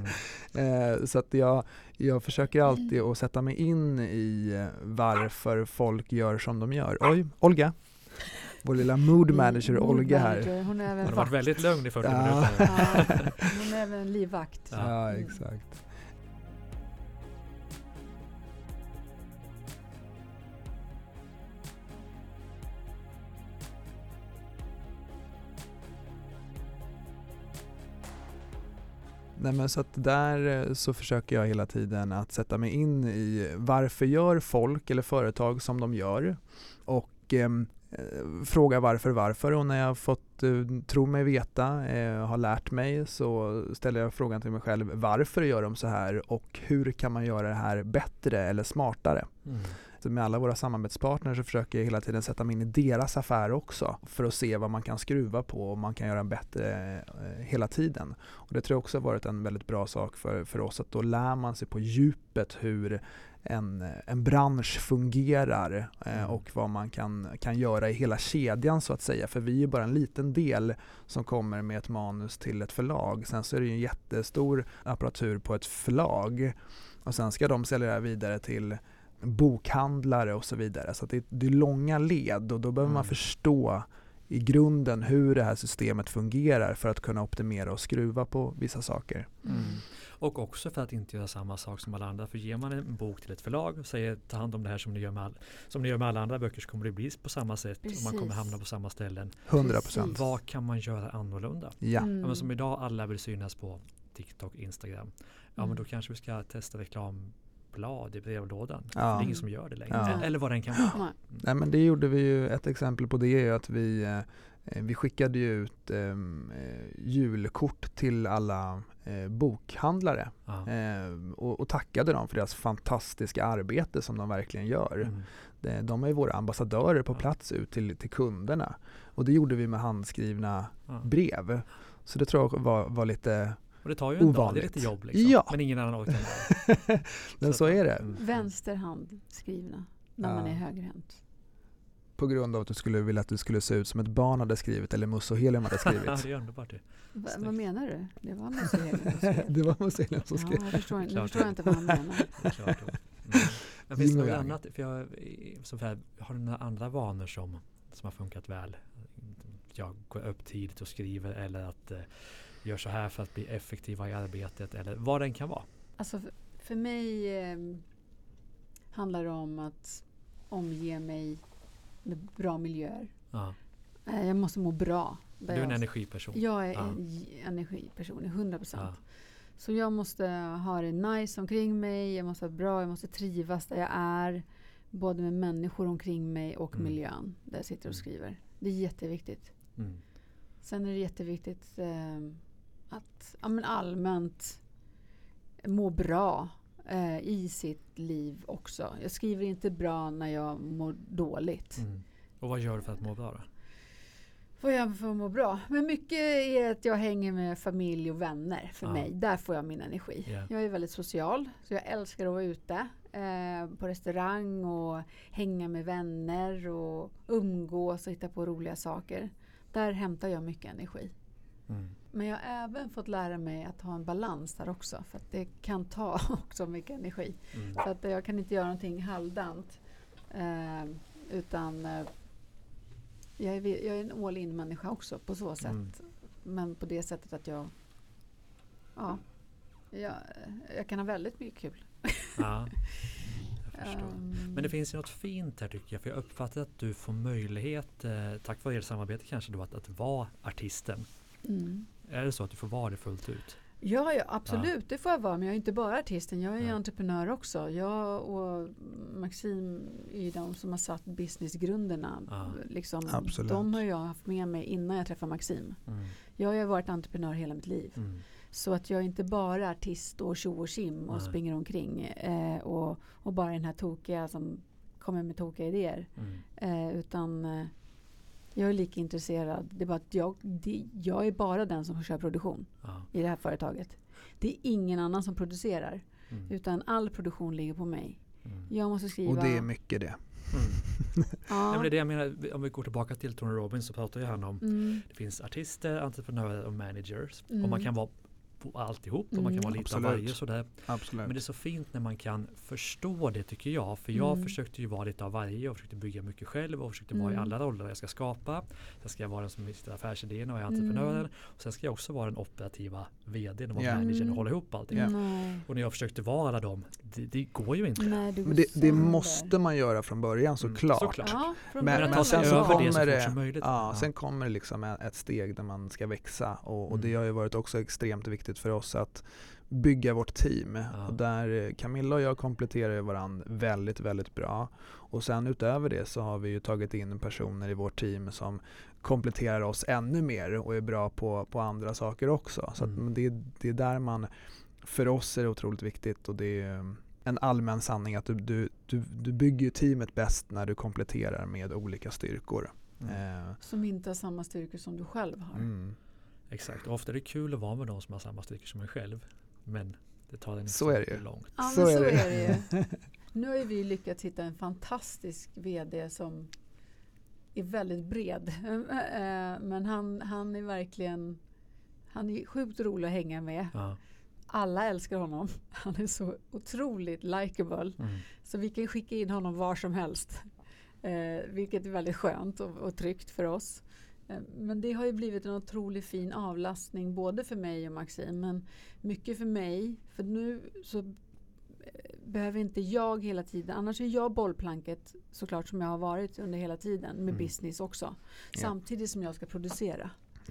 Så att jag försöker alltid att sätta mig in i varför folk gör som de gör. Oj, Olga. Vår lilla mood manager Olga här. Hon är även har varit väldigt lugn i 40 minuter. Hon är även livvakt. Ja, exakt. Nej, men så att där så försöker jag hela tiden att sätta mig in i varför gör folk eller företag som de gör och fråga varför och när jag har fått tro mig veta, har lärt mig, så ställer jag frågan till mig själv, varför gör de så här och hur kan man göra det här bättre eller smartare? Så med alla våra samarbetspartners så försöker jag hela tiden sätta mig in i deras affär också för att se vad man kan skruva på och man kan göra bättre hela tiden. Och det tror jag också har varit en väldigt bra sak för oss, att då lär man sig på djupet hur en bransch fungerar och vad man kan göra i hela kedjan så att säga. För vi är bara en liten del som kommer med ett manus till ett förlag. Sen så är det ju en jättestor apparatur på ett förlag och sen ska de sälja det vidare till bokhandlare och så vidare. Så att det är långa led och då behöver man förstå i grunden hur det här systemet fungerar för att kunna optimera och skruva på vissa saker. Och också för att inte göra samma sak som alla andra. För ger man en bok till ett förlag och säger ta hand om det här som ni gör med alla andra böcker, så kommer det bli på samma sätt. Precis. Och man kommer hamna på samma ställen. 100%. Vad kan man göra annorlunda? Ja. Men som idag alla vill synas på TikTok, Instagram. Ja, men då kanske vi ska testa reklam blad i brevlådan. Ja. Det är ingen som gör det längre. Ja. Eller vad den kan vara. Nej. Nej, men det gjorde vi ju, ett exempel på det är ju att vi skickade ju ut julkort till alla bokhandlare Ja. och tackade dem för deras fantastiska arbete som de verkligen gör. De är våra ambassadörer på plats ut till kunderna. Och det gjorde vi med handskrivna brev. Så det tror jag var lite Och det tar ju en dag, det är lite jobb liksom. Ja. Men ingen annan orkar med det. Men så är det. Vänsterhand skrivna när man är högerhänt. På grund av att du skulle vilja att du skulle se ut som ett barn hade skrivit eller Musse och Helium hade skrivit. Ja, det är underbart det. Vad menar du? Det var Musse Helium som skrev. Det var Musse och Helium som skrev. Ja, nu förstår jag inte vad han menar. Det är klart då. Men finns det något annat? För har du några andra vanor som har funkat väl? Jag går upp tidigt och skriver eller att gör så här för att bli effektiva i arbetet eller vad den kan vara. Alltså för mig handlar det om att omge mig med bra miljöer. Ja. Jag måste må bra. Du är en energiperson. Jag är en energiperson, 100%. Ja. Så jag måste ha det nice omkring mig, jag måste vara bra, jag måste trivas där jag är. Både med människor omkring mig och miljön där jag sitter och skriver. Det är jätteviktigt. Mm. Sen är det jätteviktigt att allmänt må bra i sitt liv också. Jag skriver inte bra när jag mår dåligt. Mm. Och vad gör du för att må bra då? Vad gör jag för att må bra? Men mycket är att jag hänger med familj och vänner för mig. Där får jag min energi. Yeah. Jag är väldigt social så jag älskar att vara ute på restaurang och hänga med vänner och umgås och hitta på roliga saker. Där hämtar jag mycket energi. Mm. Men jag har även fått lära mig att ha en balans där också. För att det kan ta också mycket energi. Så att jag kan inte göra någonting halvdant. Utan jag är en all-in människa också på så sätt. Men på det sättet att jag kan ha väldigt mycket kul. Ja, jag förstår. Men det finns ju något fint här tycker jag. För jag uppfattar att du får möjlighet, tack vare ert samarbete kanske då, att vara artisten. Är det så att du får vara det fullt ut? Ja, absolut. Det får jag vara. Men jag är inte bara artisten. Jag är entreprenör också. Jag och Maxime är de som har satt businessgrunderna. Liksom, de har jag haft med mig innan jag träffade Maxime. Jag har varit entreprenör hela mitt liv. Så att jag är inte bara artist och tjo och kim och springer omkring. Och bara den här tokiga som kommer med tokiga idéer. Utan jag är lika intresserad. Det är bara att jag är bara den som kör produktion i det här företaget. Det är ingen annan som producerar. Utan all produktion ligger på mig. Jag måste skriva. Och det är mycket det. Ja, men det är det jag menar, om vi går tillbaka till Tony Robbins så pratar ju han om det finns artister, entreprenörer och managers. Och man kan vara på alltihop och man kan vara lite av varje sådär. Absolut. Men det är så fint när man kan förstå det tycker jag. För jag försökte ju vara lite av varje och försökte bygga mycket själv och försökte vara i alla roller jag ska skapa. Sen ska jag vara den som visar affärsidéerna och är entreprenören. Och sen ska jag också vara den operativa vdn och managern och hålla ihop allting. Och när jag försökte vara alla dem, det går ju inte. Nej, men det måste man göra från början såklart. Ja, men sen så kommer det sen kommer det liksom ett steg där man ska växa och det har ju varit också extremt viktigt för oss att bygga vårt team. Och där Camilla och jag kompletterar varandra väldigt, väldigt bra. Och sen utöver det så har vi ju tagit in personer i vårt team som kompletterar oss ännu mer och är bra på andra saker också. Så att det är där man, för oss är det otroligt viktigt och det är en allmän sanning att du bygger teamet bäst när du kompletterar med olika styrkor. Som inte har samma styrkor som du själv har. Exakt, och ofta är det kul att vara med de som har samma styrkor som en själv. Men det tar den inte så är det långt. Ja, så är det ju. Nu har vi lyckats hitta en fantastisk vd som är väldigt bred. Men han är verkligen, han är sjukt rolig att hänga med. Alla älskar honom. Han är så otroligt likeable. Så vi kan skicka in honom var som helst. Vilket är väldigt skönt och tryggt för oss. Men det har ju blivit en otroligt fin avlastning både för mig och Maxime. Men mycket för mig. För nu så behöver inte jag hela tiden. Annars är jag bollplanket såklart som jag har varit under hela tiden. Med business också. Samtidigt som jag ska producera.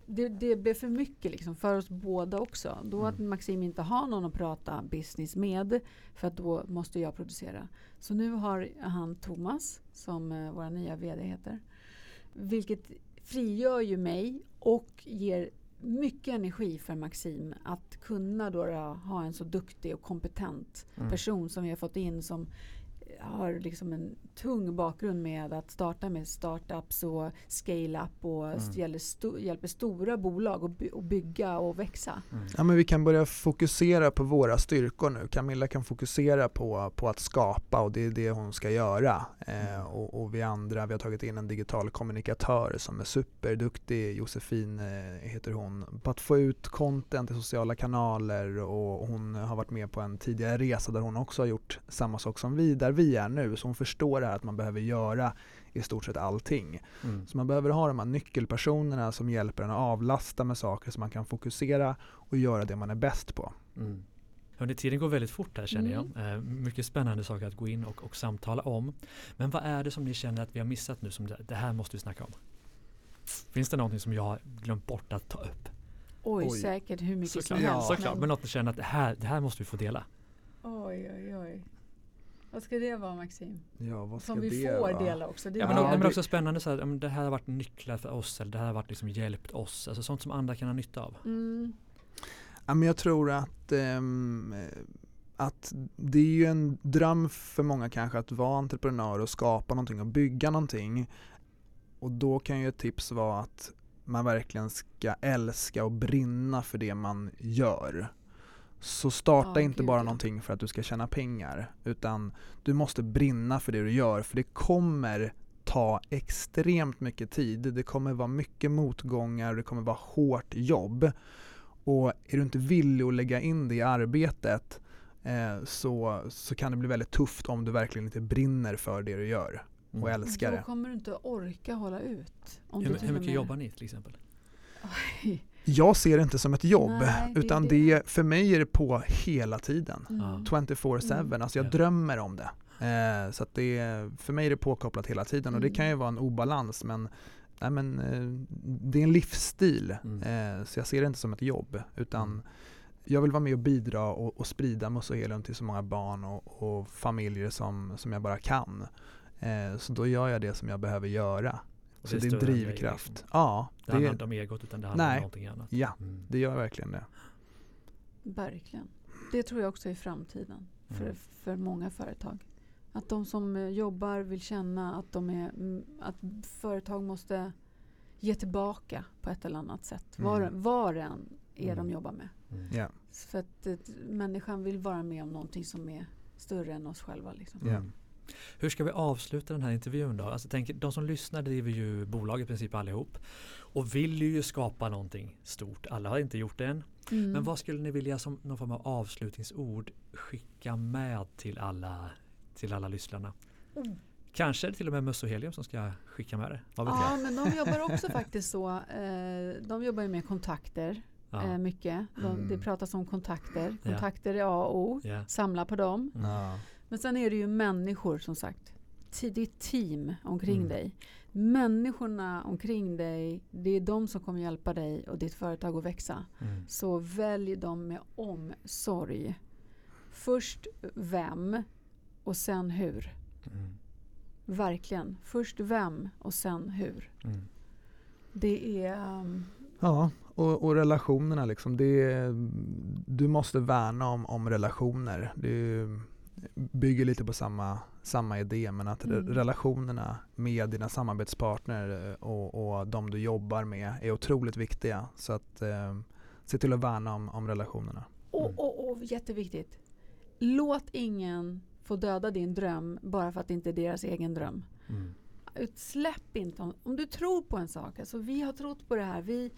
det blev för mycket liksom för oss båda också. Då att Maxim inte har någon att prata business med, för att då måste jag producera. Så nu har han Thomas, som våra nya vd heter. Vilket frigör ju mig och ger mycket energi för Maxim att kunna då ha en så duktig och kompetent person som vi har fått in, som har liksom en tung bakgrund med att starta med startups och scale-up och hjälper stora bolag att bygga och växa. Ja, men vi kan börja fokusera på våra styrkor nu. Camilla kan fokusera på att skapa, och det är det hon ska göra. Och vi andra, vi har tagit in en digital kommunikatör som är superduktig, Josefin heter hon, på att få ut content i sociala kanaler, och hon har varit med på en tidigare resa där hon också har gjort samma sak som vi, där vi är nu. Så hon förstår det här att man behöver göra i stort sett allting. Så man behöver ha de här nyckelpersonerna som hjälper en att avlasta med saker så man kan fokusera och göra det man är bäst på. Hörrni, tiden går väldigt fort här, känner jag. Mycket spännande saker att gå in och samtala om. Men vad är det som ni känner att vi har missat nu? Som det här måste vi snacka om. Finns det någonting som jag har glömt bort att ta upp? Oj. Säkert hur mycket såklart, som helst. Såklart, men något ni känner att det här måste vi få dela. Oj. Vad ska det vara, Maxim? Ja, vad ska som vi det får vara? dela också. Det men också spännande så här, det här har varit nycklar för oss, eller det här har varit liksom hjälpt oss. Alltså sånt som andra kan ha nytta av. Ja, men jag tror att det är ju en dröm för många kanske att vara entreprenör och skapa någonting och bygga någonting. Och då kan ju ett tips vara att man verkligen ska älska och brinna för det man gör. Så starta inte bara någonting för att du ska tjäna pengar, utan du måste brinna för det du gör, för det kommer ta extremt mycket tid. Det kommer vara mycket motgångar, det kommer vara hårt jobb. Och är du inte villig att lägga in det i arbetet så kan det bli väldigt tufft om du verkligen inte brinner för det du gör och älskar det. Då kommer du inte orka hålla ut. Hur mycket jobbar ni till exempel? Jag ser det inte som ett jobb, utan för mig är det på hela tiden. 24/7. Alltså jag drömmer om det. Så att för mig är det påkopplat hela tiden, och det kan ju vara en obalans, men det är en livsstil. Så jag ser det inte som ett jobb, utan jag vill vara med och bidra och sprida Musso till så många barn och familjer som jag bara kan. Så då gör jag det som jag behöver göra. Så det är drivkraft. Ja, det handlar inte om egot, utan det handlar om någonting annat. Ja, det gör verkligen det. Verkligen. Det tror jag också är framtiden för många företag. Att de som jobbar vill känna att att företag måste ge tillbaka på ett eller annat sätt. Var än är de jobbar med. Yeah. För att människan vill vara med om någonting som är större än oss själva. Liksom. Yeah. Hur ska vi avsluta den här intervjun då? Alltså, de som lyssnar driver ju bolag i princip allihop och vill ju skapa någonting stort. Alla har inte gjort det än. Men vad skulle ni vilja som någon form av avslutningsord skicka med till alla lyssnarna? Kanske till och med Musso Helium som ska skicka med det. Vad vet jag? Men de jobbar också faktiskt så. De jobbar ju med kontakter. Mycket. Det pratas om kontakter. Kontakter är A och O. Samla på dem. Men sen är det ju människor, som sagt. Det är team omkring dig. Människorna omkring dig, det är de som kommer hjälpa dig och ditt företag att växa. Så välj dem med omsorg. Först vem och sen hur. Verkligen. Först vem och sen hur. Det är... Ja, och relationerna liksom. Du måste värna om relationer. Det bygger lite på samma idé, men att relationerna med dina samarbetspartner och de du jobbar med är otroligt viktiga. Så att se till att värna om relationerna. Och jätteviktigt. Låt ingen få döda din dröm bara för att det inte är deras egen dröm. Släpp inte. Om du tror på en sak. Alltså vi har trott på det här.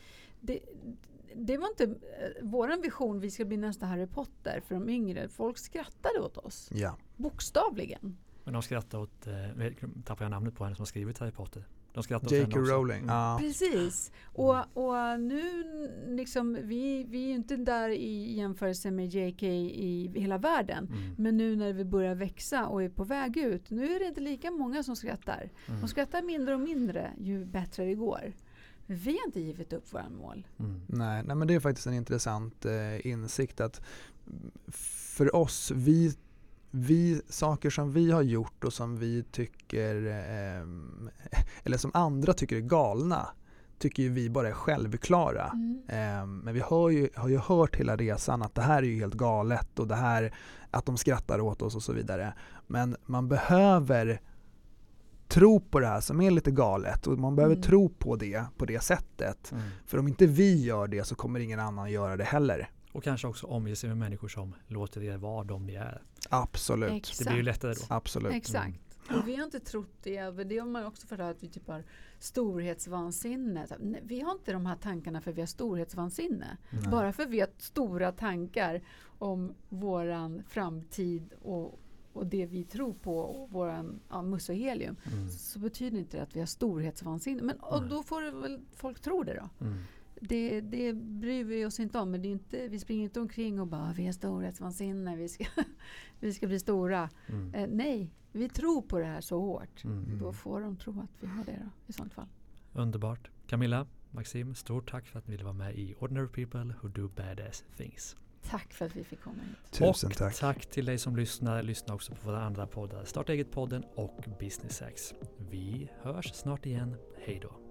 Det var inte våran vision. Vi ska bli nästa Harry Potter för de yngre. Folk skrattade åt oss. Ja. Bokstavligen. Men de skrattade åt, tappar jag namnet på henne som har skrivit Harry Potter. De skrattar J.K. Rowling. Precis. Och nu liksom, vi är ju inte där i jämförelse med J.K. i hela världen. Men nu när vi börjar växa och är på väg ut, nu är det inte lika många som skrattar. De skrattar mindre och mindre ju bättre det går. Vi har inte givit upp våra mål. Nej, men det är faktiskt en intressant insikt att för oss, vi saker som vi har gjort och som vi tycker eller som andra tycker är galna, tycker ju vi bara är självklara. Men vi har ju hört hela resan att det här är ju helt galet och det här att de skrattar åt oss och så vidare. Men man behöver tro på det här som är lite galet och man behöver tro på det sättet. För om inte vi gör det så kommer ingen annan göra det heller. Och kanske också omge sig med människor som låter er vara de ni är. Absolut. Exakt. Det blir ju lättare då. Absolut. Exakt. Och vi har inte trott det. Det har man också för att vi typ har storhetsvansinne. Vi har inte de här tankarna för vi har storhetsvansinne. Nej. Bara för vi har stora tankar om våran framtid och det vi tror på och våran mus och helium, så betyder inte det att vi har storhetsvansinne. Men och då får väl folk tro det då. Det bryr vi oss inte om, men det är inte, vi springer inte omkring och bara vi har storhetsvansinne, vi ska bli stora. Nej, vi tror på det här så hårt. Då får de tro att vi har det då, i sånt fall. Underbart. Camilla, Maxim, stort tack för att ni ville vara med i Ordinary People Who Do Badass Things. Tack för att vi fick komma hit. Tusen och tack till dig som lyssnar. Lyssna också på våra andra poddar. Starta eget-podden och Business Hacks. Vi hörs snart igen. Hej då.